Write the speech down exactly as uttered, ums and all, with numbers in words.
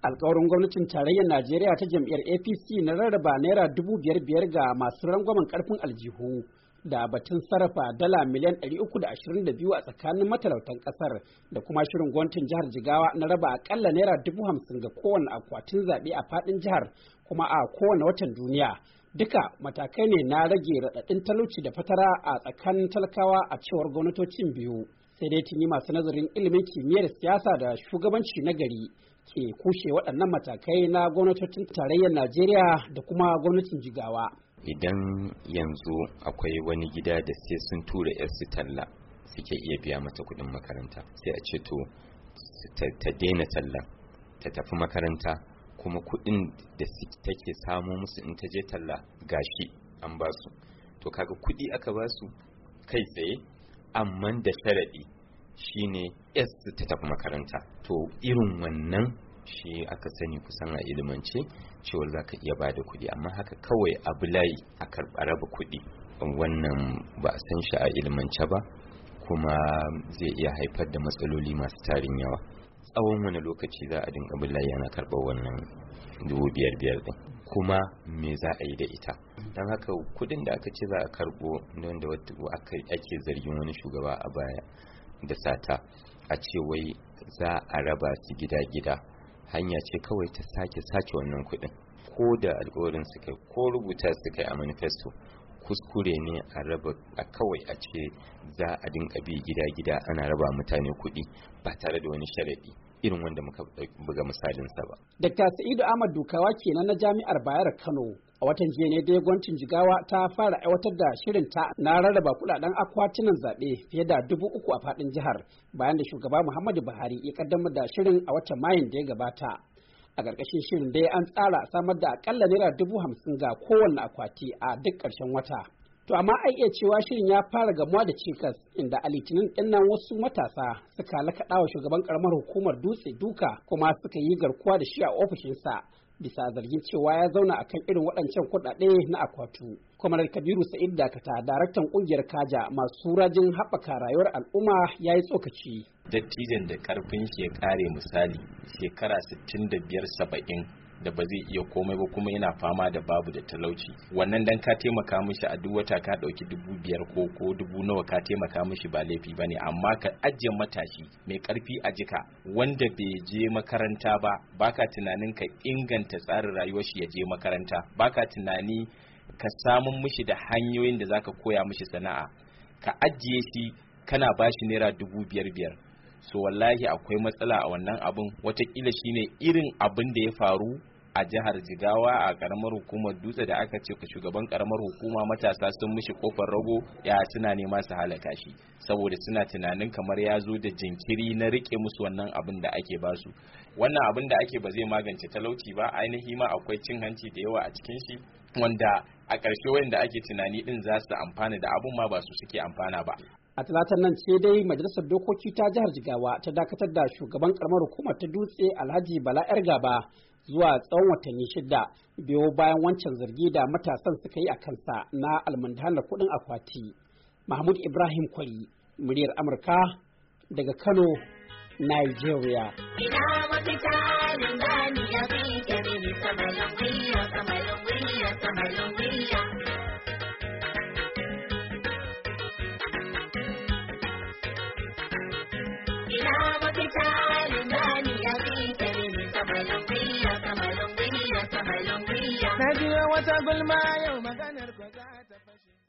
Alƙawarin gwamnatin tarayyar Najeriya ta jam'iyyar A P C na rarraba naira dubu biyar biyar ga masu rangwamen ƙarfin aljihu da batun sarrafa dala miliyan ɗari uku da ashirin da biyu a tsakanin matalautan ƙasar da kuma shirin gwamnatin jihar Jigawa na raba aƙalla naira dubu hamsin ga kowane akwatin zaɓe a faɗin jihar kuma a kowane watan duniya. Duka matakai ne na rage raɗaɗin talauci da fatara a tsakanin talakawa a cewar gwamnatocin biyu. Sai dai tuni masu nazarin ilimin kimiyyar siyasa da shugabanci na gari ke kushe waɗannan matakai na gwamnatocin tarayyar Najeriya da kuma gwamnatin Jigawa. Idan yanzu akwai wani gida da sai sun tura yarsu talla suke iya biya mata kuɗin makaranta, sai a ce to ta daina tallan ta tafi makaranta, kuma kuɗin da take samo musu in ta je talla gashi an ba su. To kaga kuɗi aka ba su kai tsaye, amma da sharaɗi shine yarsu ta tafi makaranta. To irin wannan shi aka sani kusan a ilimance cewa za ka iya bada kuɗi, amma haka kawai abu layi a karɓa raba kuɗi, wannan ba a san shi a ilimance ba, kuma zai iya haifar da matsaloli masu tarin yawa. Tsawon wani lokaci za a dinga bin layi ana karɓar wannan dubu biyar biyar ɗin, kuma me za a yi da ita? Don haka kuɗin da aka ce za a karɓo don da ake zargin wani shugaba a baya da sata, a ce wai za a raba su gida-gida, hanya ce kawai ta sake sace wannan kuɗin. Ko da alƙawarin suka ko rubuta suka a manifesto, kuskure ne a raba a kawai a ce za a dinka bi gida-gida ana raba mutane kuɗi ba tare da wani sharaɗi irin wanda muka buga misalinsa ba. Dakta Sa'idu Ahmad Dukawa kenan na Jami'ar Bayero Kano. A watan jiya ne dai gwamnatin Jigawa ta fara aiwatar da shirin ta na rarraba kuɗaɗen akwatunan zaɓe fiye da dubu uku a faɗin jihar bayan da shugaba Muhammadu Buhari ya kaddamar da shirin a watan Mayun da ya gabata. A ƙarƙashin shirin dai an tsara samar da akalla naira dubu hamsin ga kowanne akwati a duk ƙarshen wata. To amma ai iya cewa shirin ya fara gamuwa da cikas, inda a litinin ɗinnan wasu matasa suka lakaɗa wa shugaban ƙaramar hukumar Dutse duka kuma suka yi garkuwa da shi a ofishinsa bisa zargin cewa ya zauna akan irin waɗancan kuɗaɗe na akwatu. Kwamanar Kabiru Sa'id Dakata, daraktan ƙungiyar Kaja masu rajin haɓaka rayuwar al'umma, ya yi tsokaci. Dattijan da ƙarfin shi ya ƙare misali shekara sittin da biyar saba'in da ba zai iya komai ba kuma yana fama da babu da talauci, wannan dan ka taimaka mishi a duk wata ka dauki dubu biyar ko ko dubu nawa ka taimaka mishi ba laifi bane, amma ka ajiye matashi mai karfi a jika wanda bai je makaranta ba, baka tunanin ka inganta tsarin rayuwar shi ya je makaranta, baka tunani ka samun mishi da hanyoyin da zaka koya mishi sana'a, ka ajiye shi kana bashi naira dubu biyar biyar. So wallahi akwai matsala a wannan abun, watakila shine irin abin da ya faru a jihar Jigawa a karamar hukumar Dutse da aka ce shugaban karamar hukuma matasa sun mishi kofar rago, ya suna nema su halaka shi saboda suna tunanin kamar ya zo da jinkiri na rike musu wannan abin da ake basu. Wannan abin da ake ba zai magance talauci ba, ainihi ma akwai cin hanci da yawa a cikin shi, wanda a ƙarshe wanda ake tunani din za su amfana da abun ma ba su suke amfana ba. A talatar nan ce dai majalisar dokoki ta jihar Jigawa ta dakatar da shugaban karamar hukumar ta Dutse Alhaji Bala Yar Gaba zuwa tsawon watanni shida biyo bayan wancan zargi da matasan suka yi a kansa na almundahanar kuɗin akwati. Mahmud Ibrahim Kwari, muryar Amurka daga Kano, Nigeria. Ina mafita linzami ya fi kebini samalin wiya, samalin wiya, samalin wiya. Ina mafita linzami ya fi kebini samalin wiya, samalin wiya, samalin wiya. Na ji wata gulma yau maganar ko za ta fashe.